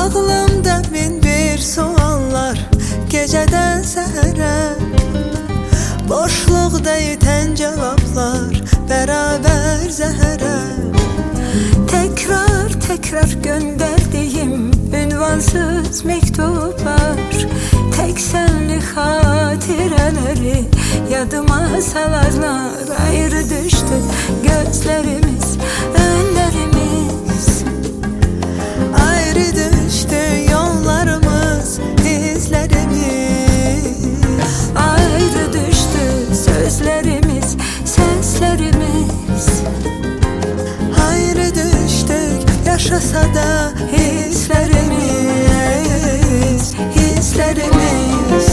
Ağlımda min bir suallar geceden səhərə, boşluqda itən cevaplar beraber zəhərə. Tekrar tekrar gönderdiğim ünvansız mektuplar, tek senli hatireleri yadıma salarlar. Ayrı düştü gözlerimiz, önlerimiz. Ayrı düştü yollarımız, izlerimiz. Ayrı düştü sözlerimiz, seslerimiz. Ayrı düştük yaşasa da hislerimiz, hislerimiz.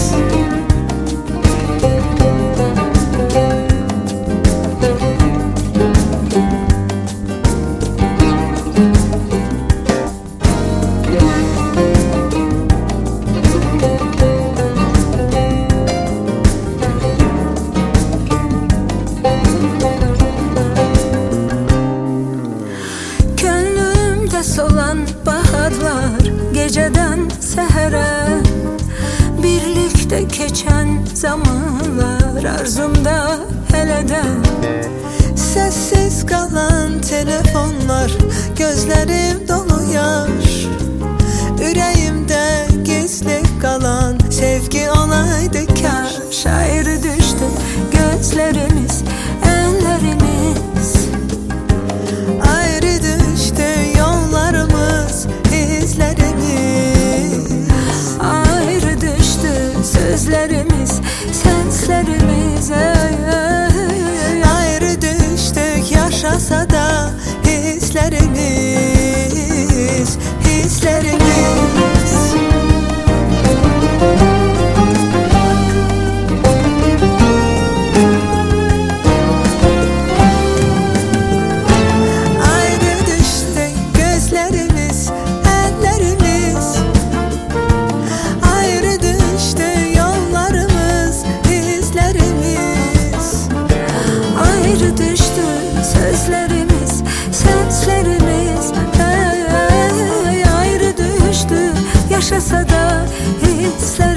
Solan baharlar geceden səhərə, birlikte geçen zamanlar arzumda hələdən. Sessiz kalan telefonlar, gözlerim dolu yaş. Yüreğimde gizli kalan sevgi olaydı kaş. Ayrı düştü gözlerimiz, ellerimiz. Ayrı düştü yollarımız, izlerimiz. Ayrı düştü sözlerimiz, seslerimiz. Ayrı düştük yaşasa da hislerimiz, hislerimiz. Ayrı düştük gözlerimiz, ellerimiz. Ayrı düştü yollarımız, izlerimiz. Ayrı düştü sözlerimiz, seslerimiz. Ayrı düştü yaşasa da hislerimiz.